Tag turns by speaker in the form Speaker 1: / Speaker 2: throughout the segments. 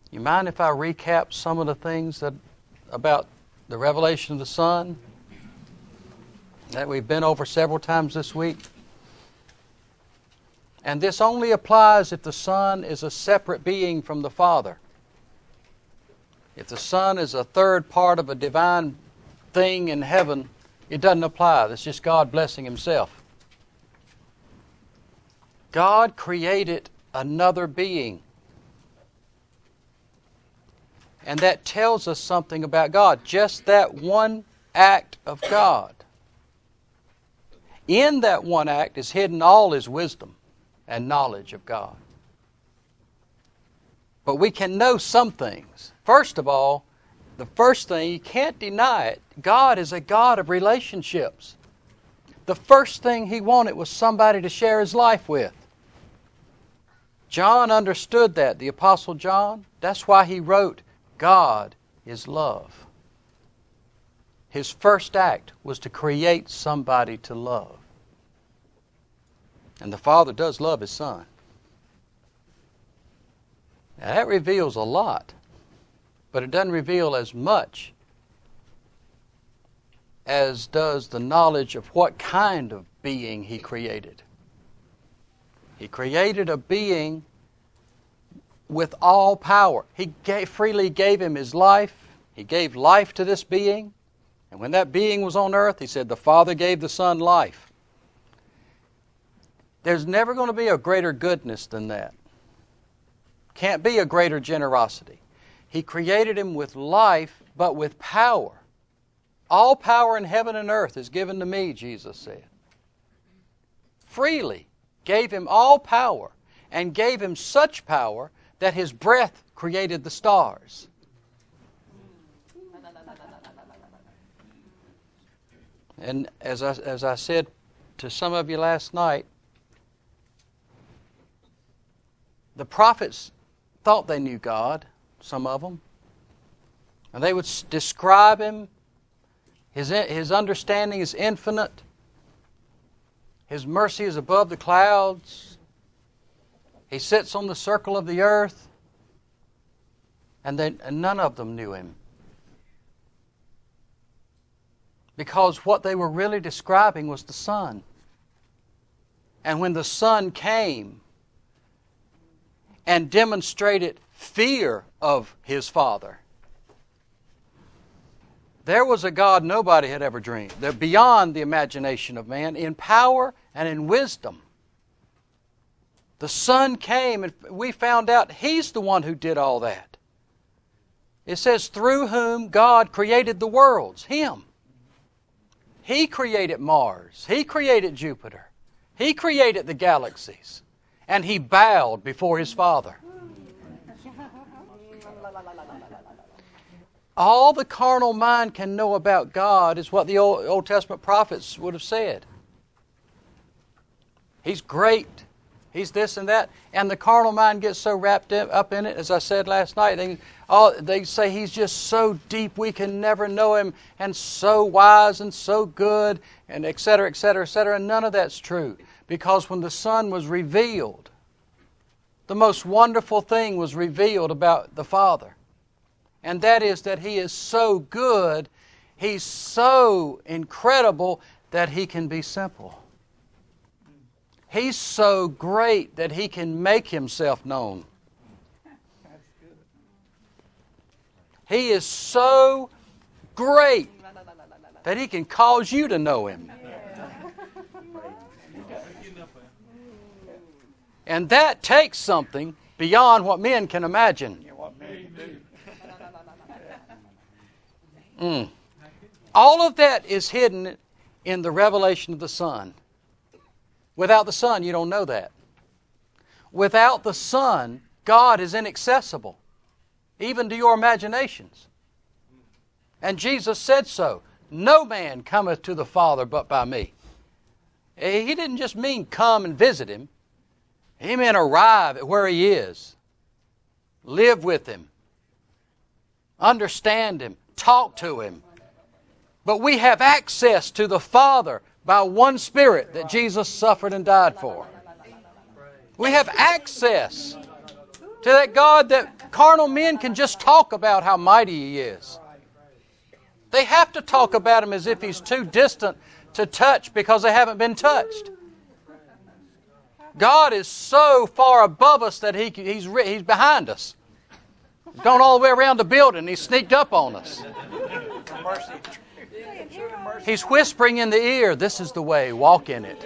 Speaker 1: You mind if I recap some of the things about the revelation of the Son that we've been over several times this week? And this only applies if the Son is a separate being from the Father. If the Son is a third part of a divine thing in heaven, it doesn't apply. That's just God blessing Himself. God created another being. And that tells us something about God. Just that one act of God. In that one act is hidden all His wisdom and knowledge of God. But we can know some things. First of all, the first thing, you can't deny it, God is a God of relationships. The first thing He wanted was somebody to share His life with. John understood that, the Apostle John. That's why he wrote, God is love. His first act was to create somebody to love. And the Father does love His Son. Now that reveals a lot, but it doesn't reveal as much as does the knowledge of what kind of being He created. He created a being with all power. He freely gave Him His life. He gave life to this being. And when that being was on earth, He said the Father gave the Son life. There's never going to be a greater goodness than that. Can't be a greater generosity. He created Him with life, but with power. All power in heaven and earth is given to me, Jesus said. Freely gave Him all power, and gave Him such power that His breath created the stars. And as I said to some of you last night, the prophets thought they knew God, some of them. And they would describe Him. His understanding is infinite. His mercy is above the clouds. He sits on the circle of the earth. And none of them knew Him. Because what they were really describing was the Son. And when the Son came and demonstrated fear of His Father, there was a God nobody had ever dreamed. They're beyond the imagination of man in power and in wisdom. The Son came and we found out He's the one who did all that. It says, through whom God created the worlds, Him. He created Mars. He created Jupiter. He created the galaxies. And He bowed before His Father. All the carnal mind can know about God is what the Old Testament prophets would have said. He's great. He's this and that. And the carnal mind gets so wrapped up in it, as I said last night, they say He's just so deep we can never know Him, and so wise and so good, and et cetera, et cetera, et cetera. And none of that's true. Because when the Son was revealed, the most wonderful thing was revealed about the Father. And that is that He is so good, He's so incredible that He can be simple. He's so great that He can make Himself known. He is so great that He can cause you to know Him. And that takes something beyond what men can imagine. All of that is hidden in the revelation of the Son. Without the Son, you don't know that. Without the Son, God is inaccessible, even to your imaginations. And Jesus said so. No man cometh to the Father but by me. He didn't just mean come and visit Him. He meant arrive at where He is. Live with Him. Understand Him. Talk to Him. But we have access to the Father by one Spirit that Jesus suffered and died for. We have access to that God that Carnal men can just talk about how mighty He is. They have to talk about Him as if He's too distant to touch because they haven't been touched. God is so far above us that He's behind us. He's gone all the way around the building. He sneaked up on us. He's whispering in the ear, this is the way, walk in it.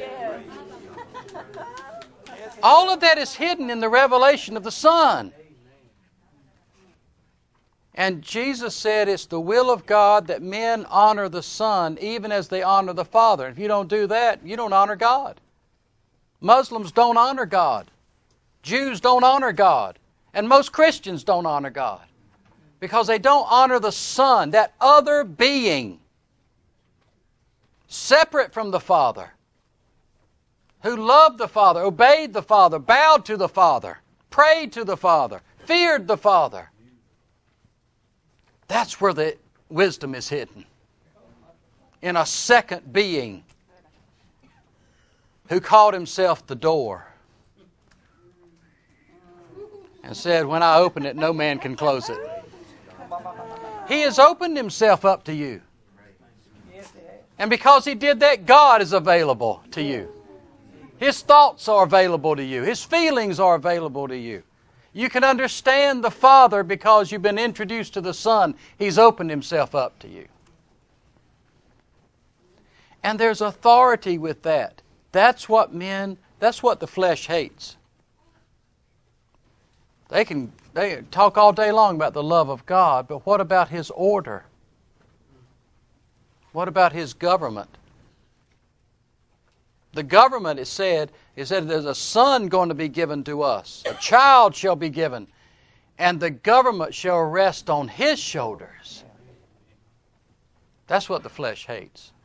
Speaker 1: All of that is hidden in the revelation of the Son. And Jesus said it's the will of God that men honor the Son even as they honor the Father. If you don't do that, you don't honor God. Muslims don't honor God. Jews don't honor God. And most Christians don't honor God. Because they don't honor the Son, that other being, separate from the Father, who loved the Father, obeyed the Father, bowed to the Father, prayed to the Father, feared the Father. That's where the wisdom is hidden. In a second being who called Himself the door and said, when I open it, no man can close it. He has opened Himself up to you. And because He did that, God is available to you. His thoughts are available to you. His feelings are available to you. You can understand the Father because you've been introduced to the Son. He's opened Himself up to you. And there's authority with that. That's what the flesh hates. They talk all day long about the love of God, but what about His order? What about His government? The government, it said there's a son going to be given to us. A child shall be given. And the government shall rest on His shoulders. That's what the flesh hates.